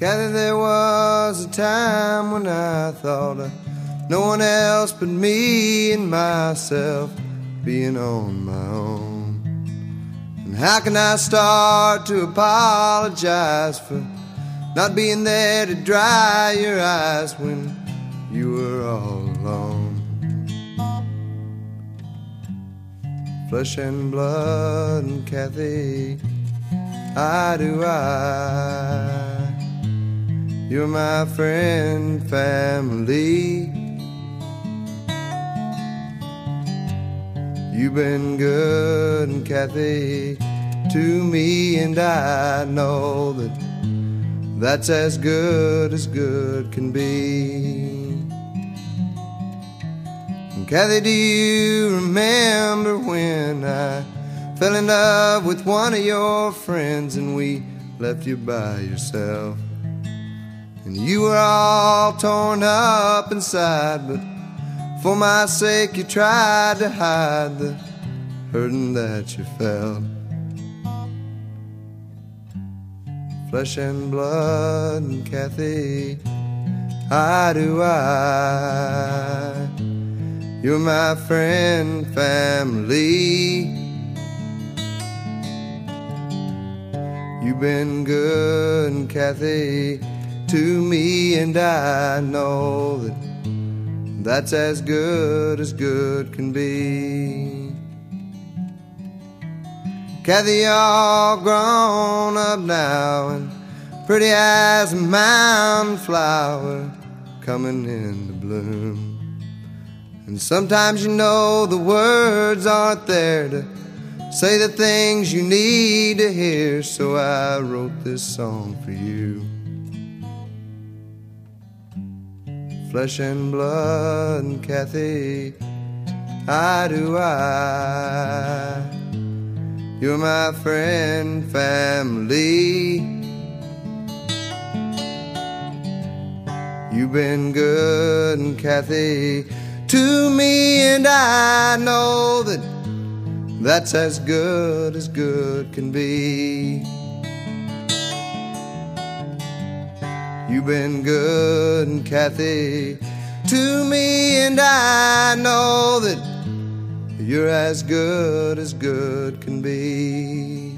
Kathy, there was a time when I thought of no one else but me and myself being on my own. And how can I start to apologize for not being there to dry your eyes when you were all alone? Flesh and blood and Kathy, eye to eye, you're my friend, family. You've been good, and Kathy, to me, and I know that that's as good can be. And Kathy, do you remember when I fell in love with one of your friends and we left you by yourself? And you were all torn up inside, but for my sake you tried to hide the hurting that you felt. Flesh and blood and Kathy, eye to eye, you're my friend, family. You've been good, and Kathy, to me, and I know that that's as good can be. Kathy, you're all grown up now and pretty as a mountain flower coming into bloom. And sometimes you know the words aren't there to say the things you need to hear, so I wrote this song for you. Flesh and blood and Kathy, eye to eye, you're my friend, family. You've been good, and Kathy, to me, and I know that that's as good can be. You've been good, and Kathy, to me, and I know that you're as good can be.